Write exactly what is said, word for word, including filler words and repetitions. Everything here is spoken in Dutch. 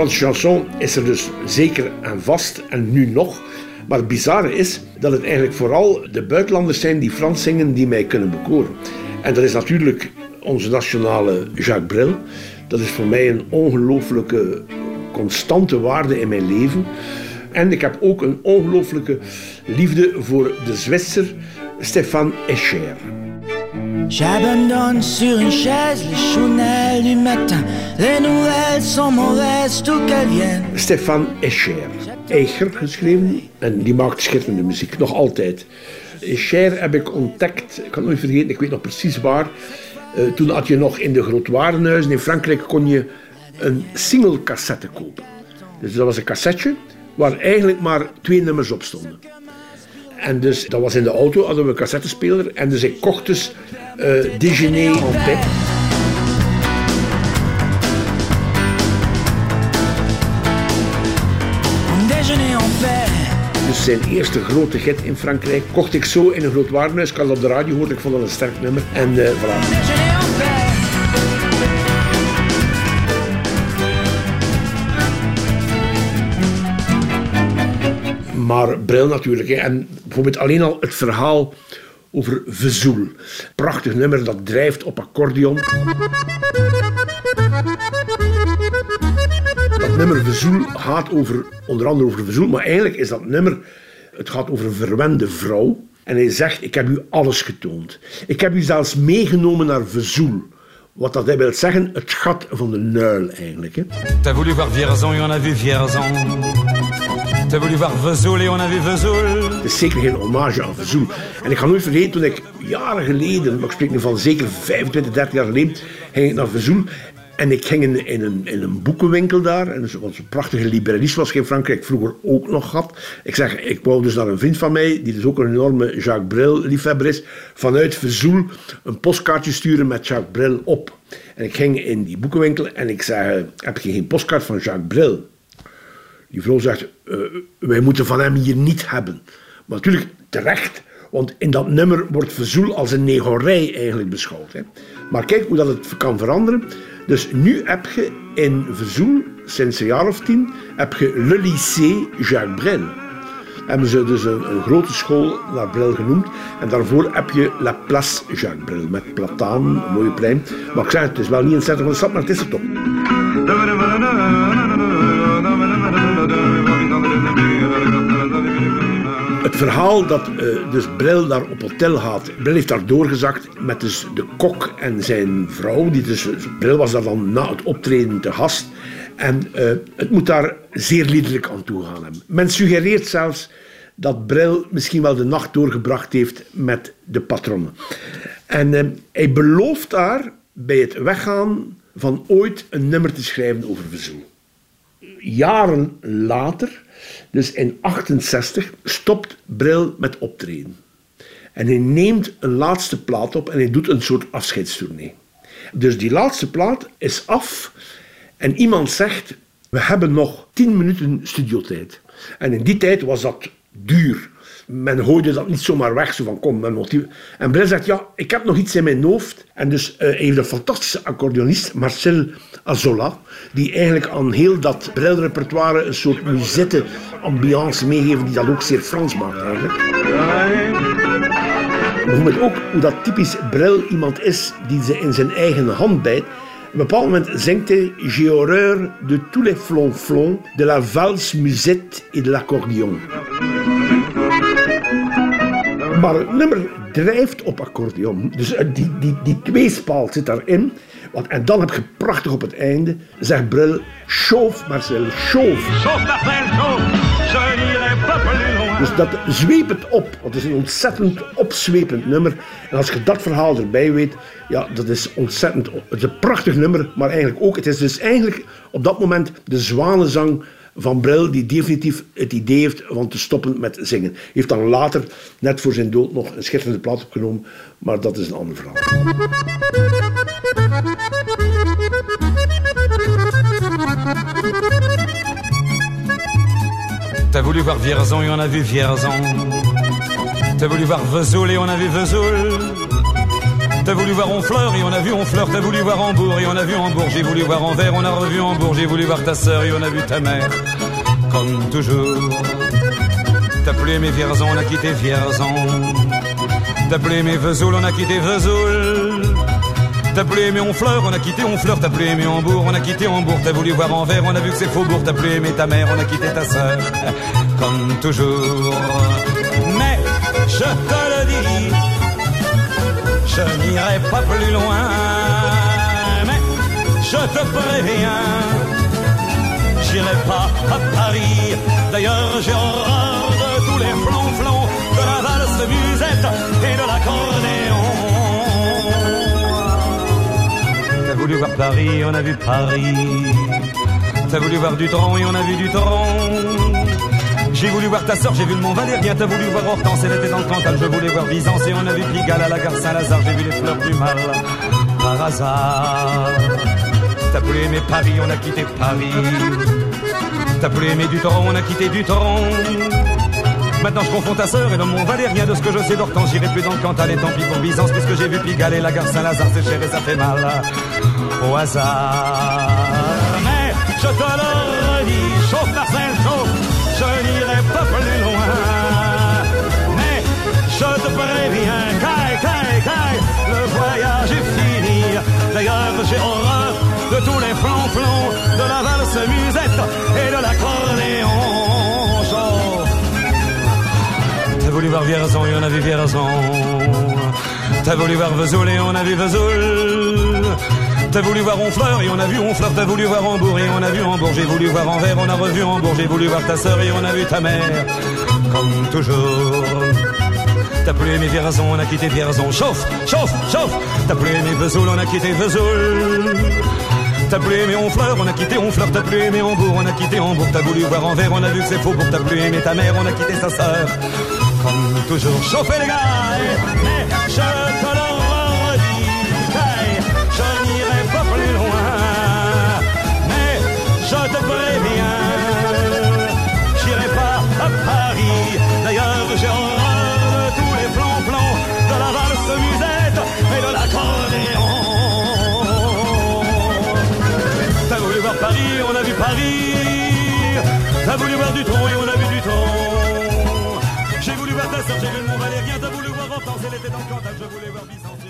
Franse chanson is er dus zeker en vast en nu nog. Maar het bizarre is dat het eigenlijk vooral de buitenlanders zijn die Frans zingen die mij kunnen bekoren. En dat is natuurlijk onze nationale Jacques Brel. Dat is voor mij een ongelooflijke constante waarde in mijn leven. En ik heb ook een ongelooflijke liefde voor de Zwitser Stéphane Escher. J'abandonne sur une chaise les chounelles du matin. Les nouvelles sont mauvaises, tout qu'elles viennent. Stéphane Escher. Eicher geschreven en die maakt schitterende muziek, nog altijd. Escher heb ik ontdekt, ik kan het nooit vergeten, ik weet nog precies waar. Uh, toen had je nog in de grootwarenhuizen in Frankrijk kon je een single cassette kopen. Dus dat was een cassetje waar eigenlijk maar twee nummers op stonden. En dus, dat was in de auto, hadden we een cassettespeler. En dus ik kocht dus uh, Déjeuner en paix. Dus zijn eerste grote hit in Frankrijk kocht ik zo in een groot warenhuis. Ik had het op de radio gehoord, ik vond dat een sterk nummer. En uh, voilà. Maar Brel natuurlijk. Hè. En bijvoorbeeld alleen al het verhaal over Vesoul. Prachtig nummer dat drijft op accordeon. Dat nummer Vesoul gaat over, onder andere over Vesoul, maar eigenlijk is dat nummer, het gaat over een verwende vrouw. En hij zegt, ik heb u alles getoond. Ik heb u zelfs meegenomen naar Vesoul. Wat dat wil zeggen, het gat van de nuil eigenlijk. Hè. T'as voulu voir Vierzon et on a vu Vierzon. T'as voulu voir Vesoul et on a vu Vesoul. Het is zeker geen hommage aan Vesoul. En ik ga nooit vergeten, toen ik jaren geleden, maar ik spreek nu van zeker vijfentwintig, dertig jaar geleden, ging ik naar Vesoul. En ik ging in, in, een, in een boekenwinkel daar. En dus, wat een prachtige librairie was in Frankrijk vroeger ook nog had. Ik zeg, ik wou dus naar een vriend van mij, die dus ook een enorme Jacques Brel liefhebber is, vanuit Vesoul een postkaartje sturen met Jacques Brel op. En ik ging in die boekenwinkel en ik zeg, heb je geen postkaart van Jacques Brel? Die vrouw zegt, uh, wij moeten van hem hier niet hebben. Maar natuurlijk terecht, want in dat nummer wordt Vesoul als een negorij eigenlijk beschouwd. Hè. Maar kijk hoe dat het kan veranderen. Dus nu heb je in Vesoul, sinds een jaar of tien, heb je Le Lycée Jacques Brel. Hebben ze dus een, een grote school naar Brel genoemd. En daarvoor heb je La Place Jacques Brel, met plataan, een mooie plein. Maar ik zeg, het is wel niet in het centrum van de stad, maar het is er toch. Het verhaal dat uh, dus Brel daar op hotel gaat. Brel heeft daar doorgezakt met dus de kok en zijn vrouw. Die dus, Brel was daar dan na het optreden te gast. En uh, het moet daar zeer liederlijk aan toe gaan hebben. Men suggereert zelfs dat Brel misschien wel de nacht doorgebracht heeft met de patronne. En uh, hij belooft daar bij het weggaan van ooit een nummer te schrijven over Vesoul. Jaren later, dus in achtenzestig, stopt Brel met optreden. En hij neemt een laatste plaat op en hij doet een soort afscheidstournee. Dus die laatste plaat is af en iemand zegt, we hebben nog tien minuten studiotijd. En in die tijd was dat duur. Men gooide dat niet zomaar weg, zo van kom, men motief. En Brel zegt, ja, ik heb nog iets in mijn hoofd. En dus uh, hij heeft een fantastische accordeonist, Marcel Azola, die eigenlijk aan heel dat Brel-repertoire een soort musette-ambiance meegeeft, die dat ook zeer Frans maakt eigenlijk. Bijvoorbeeld ook hoe dat typisch Brel iemand is die ze in zijn eigen hand bijt. Op een bepaald moment zingt hij J'ai horreur de tous les flonflons, de la valse musette et de l'accordeon. Maar het nummer drijft op accordeon. Dus die, die, die tweespaal zit daarin. Want, en dan heb je prachtig op het einde, zegt Brel, chauffe Marcel, chauffe. Dus dat zweep het op, want het is een ontzettend opzwepend nummer. En als je dat verhaal erbij weet, ja, dat is ontzettend, het is een prachtig nummer, maar eigenlijk ook, het is dus eigenlijk op dat moment de zwanenzang van Brel, die definitief het idee heeft van te stoppen met zingen. Hij heeft dan later, net voor zijn dood, nog een schitterende plaat opgenomen, maar dat is een ander verhaal. T'as voulu voir Vierzon et on a vu Vierzon. T'as voulu voir Vesoul et on a vu Vesoul. T'as voulu voir Honfleur et on a vu Honfleur. T'as voulu voir Hambourg et on a vu Hambourg. J'ai voulu voir Anvers, on a revu Hambourg. J'ai voulu voir ta sœur et on a vu ta mère. Comme toujours. T'as plus aimé Vierzon, on a quitté Vierzon. T'as plus aimé Vesoul, on a quitté Vesoul. T'as plus aimé Honfleur, on a quitté Honfleur. T'as plus aimé Hambourg, on a quitté Hambourg. T'as voulu voir Anvers, on a vu que c'est Faubourg. T'as plus aimé ta mère, on a quitté ta sœur. Comme toujours. Mais je te le dis, je n'irai pas plus loin. Mais je te préviens, j'irai pas à Paris. D'ailleurs j'ai horreur de tous les flonflons, de la valse musette et de l'accordéon. T'as voulu voir Paris, on a vu Paris. T'as voulu voir Dutron et on a vu Dutron. J'ai voulu voir ta sœur, j'ai vu le Mont Valérien. T'as voulu voir Hortense, elle était dans le Cantal. Je voulais voir Byzance et on a vu Pigalle à la gare Saint-Lazare. J'ai vu les fleurs du mal par hasard. T'as plus aimé Paris, on a quitté Paris. T'as plus aimé Dutron, on a quitté Dutron. Maintenant je confonds ta sœur et le Mont Valérien. De ce que je sais d'Hortense, j'irai plus dans le Cantal. Et tant pis pour Byzance, puisque j'ai vu Pigalle et la gare Saint-Lazare. C'est cher et ça fait mal au hasard. Mais je te le redis, chauffe Marcel, chauffe. Je n'irai pas plus loin. Mais je te préviens, caille, caille, caille, le voyage est fini. D'ailleurs j'ai horreur de tous les flonflons, de la valse musette et de l'accordéon. T'as voulu voir Vierzon et on a vu Vierzon. T'as voulu voir Vesoul et on a vu Vesoul. T'as voulu voir Honfleur et on a vu Honfleur. T'as voulu voir Hambourg et on a vu Hambourg. J'ai voulu voir Anvers, on a revu Hambourg. J'ai voulu voir ta sœur et on a vu ta mère. Comme toujours. T'as plus aimé Vierzon, on a quitté Vierzon. Chauffe, chauffe, chauffe. T'as plus aimé Vesoul, on a quitté Vesoul. T'as plus aimé Honfleur, on a quitté Honfleur. T'as plus aimé Hambourg, on a quitté Hambourg. T'as voulu voir Anvers, on a vu que c'est Faubourg. T'as plus aimé ta mère, on a quitté sa sœur. Comme toujours. Chauffez les gars, mais je te le redis, je n'irai pas plus loin. Mais je te préviens, j'irai pas à Paris. D'ailleurs j'ai horreur de tous les plans-plans, de la valse musette et de l'accordéon. T'as voulu voir Paris, on a vu Paris. T'as voulu voir Dutron et on a vu Dutron. J'ai voulu voir ta sœur, j'ai vu le Mont Valérien. T'as voulu voir Hortense, elle était dans le Cantal. Je voulais voir Byzance.